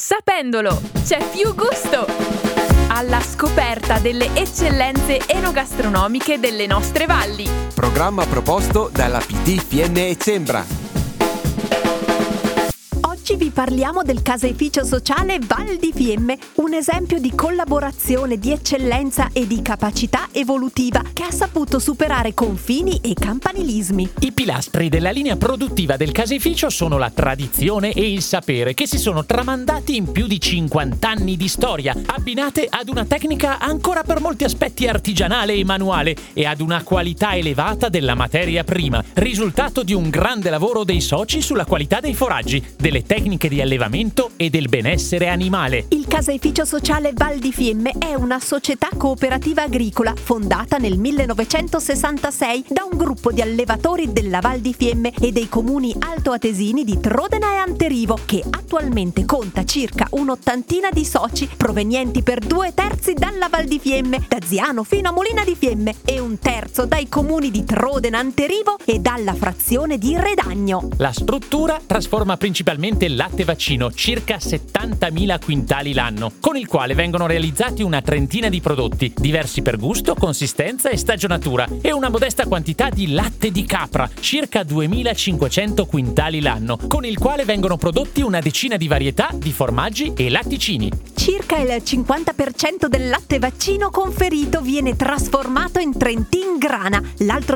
Sapendolo, c'è più gusto! Alla scoperta delle eccellenze enogastronomiche delle nostre valli. Programma proposto dalla PT Fiemme e Cembra. Oggi vi parliamo del caseificio sociale Val di Fiemme, un esempio di collaborazione, di eccellenza e di capacità evolutiva che ha saputo superare confini e campanilismi. I pilastri della linea produttiva del caseificio sono la tradizione e il sapere, che si sono tramandati in più di 50 anni di storia, abbinate ad una tecnica ancora per molti aspetti artigianale e manuale e ad una qualità elevata della materia prima, risultato di un grande lavoro dei soci sulla qualità dei foraggi, delle tecniche di allevamento e del benessere animale. Il caseificio sociale Val di Fiemme è una società cooperativa agricola fondata nel 1966 da un gruppo di allevatori della Val di Fiemme e dei comuni altoatesini di Trodena e Anterivo, che attualmente conta circa un'ottantina di soci provenienti per 2/3 dalla Val di Fiemme, da Ziano fino a Molina di Fiemme, e 1/3 dai comuni di Trodena, Anterivo e dalla frazione di Redagno. La struttura trasforma principalmente il latte vaccino, circa 70.000 quintali l'anno, con il quale vengono realizzati una trentina di prodotti, diversi per gusto, consistenza e stagionatura, e una modesta quantità di latte di capra, circa 2.500 quintali l'anno, con il quale vengono prodotti una decina di varietà di formaggi e latticini. Circa il 50% del latte vaccino conferito viene trasformato in Trentin grana, l'altro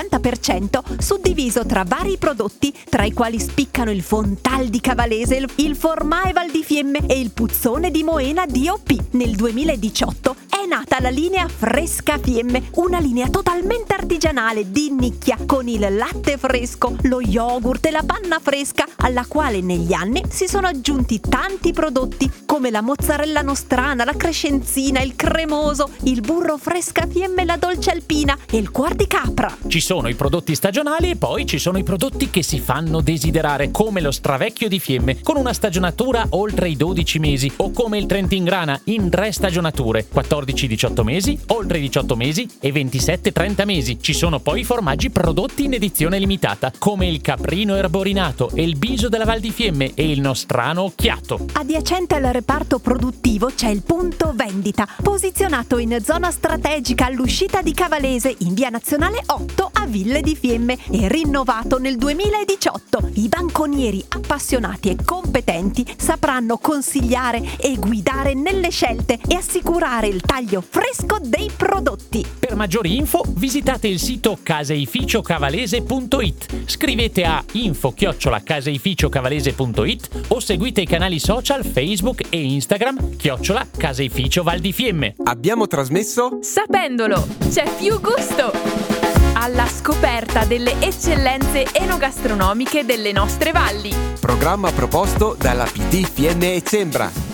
50% suddiviso tra vari prodotti, tra i quali spiccano il Fontal di Cavalese, il Formae Val di Fiemme e il Puzzone di Moena DOP. Nel 2018 è nata la linea Fresca Fiemme, una linea totalmente artigianale di nicchia, con il latte fresco, lo yogurt e la panna fresca, alla quale negli anni si sono aggiunti tanti prodotti come la mozzarella nostrana, la crescenzina, il cremoso, il burro Fresca Fiemme, la dolce alpina e il cuor di capra. Ci sono i prodotti stagionali e poi ci sono i prodotti che si fanno desiderare, come lo Stravecchio di Fiemme, con una stagionatura oltre i 12 mesi, o come il Trentin grana in 3 stagionature, 14-18 mesi, oltre i 18 mesi e 27-30 mesi. Ci sono poi i formaggi prodotti in edizione limitata, come il caprino erborinato e il biso della Val di Fiemme e il nostrano occhiato. Adiacente al reparto produttivo c'è il punto vendita, posizionato in zona strategica all'uscita di Cavalese, in via Nazionale 8 a Ville di Fiemme, e rinnovato nel 2018. I banconieri appassionati e competenti sapranno consigliare e guidare nelle scelte e assicurare il taglio fresco dei prodotti. Per maggiori info visitate il sito caseificiocavalese.it, scrivete a info@caseificiocavalese.it o seguite i canali social Facebook e Instagram @caseificio Val di Fiemme. Abbiamo trasmesso Sapendolo, c'è più gusto! Alla scoperta delle eccellenze enogastronomiche delle nostre valli. programma proposto dalla PT Fiemme e Cembra.